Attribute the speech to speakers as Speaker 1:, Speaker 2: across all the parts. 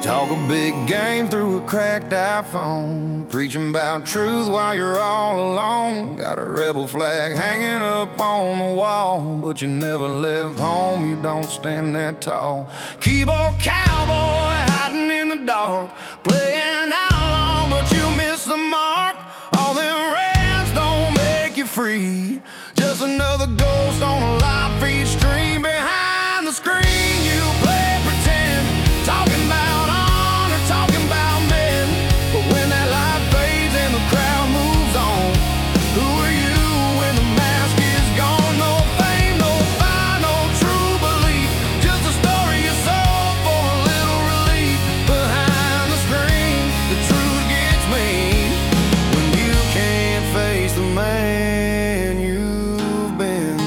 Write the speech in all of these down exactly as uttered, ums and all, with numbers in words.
Speaker 1: Talk a big game through a cracked iPhone, preaching about truth while you're all alone. Got a rebel flag hanging up on the wall, but you never left home, you don't stand that tall. Keyboard cowboy hiding in the dark, playing outlaw, but you miss the mark. All them rants don't make you free, just another ghost on a live feed stream. Behind the screen you play pretend, talking about honor, talking about men. But when that light fades and the crowd moves on, who are you when the mask is gone? No fame, no fire, no true belief, just a story you sold for a little relief. Behind the screen, the truth gets me when you can't face the man you've been.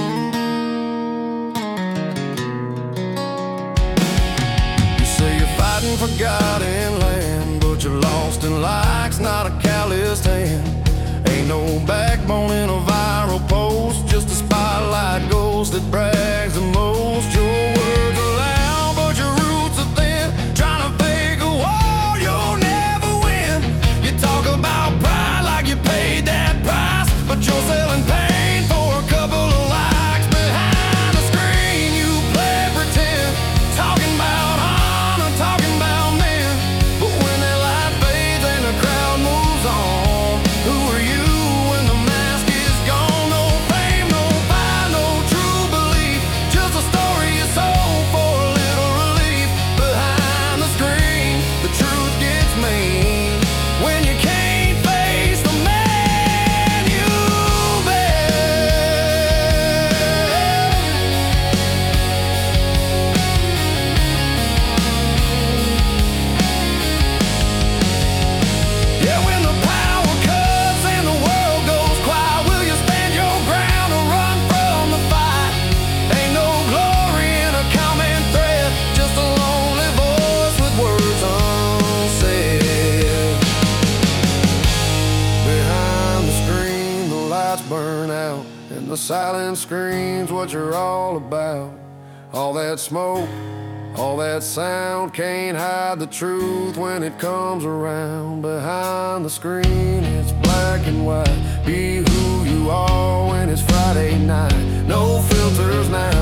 Speaker 1: You say you're fighting for God and land, but you're lost in likes, not a calloused hand. Ain't no backbone in a viral post, just a spotlight ghost that brags the most. Your words are loud, but your roots are thin, trying to fake a war you'll never win. You talk about pride like you paid that price, but you're selling pain for a couple of likes. Behind the screen you play pretend, talking about honor, talking about men. But when that light fades and the crowd moves on, who are you when the mask is gone? No fame, no fire, no true belief, just a story you sold for a little relief. Behind the screen, the truth gets mean when you can't face the man you've been. Yeah, when the power cuts and the world goes quiet, will you stand your ground or run from the fight? Ain't no glory in a comment thread, just a lonely voice with words unsaid. Behind the screen, the lights burn out, and the silence screams what you're all about. All that smoke, all that sound can't hide the truth when it comes around. Behind the screen, it's black and white. Be who you are when it's Friday night. No filters now.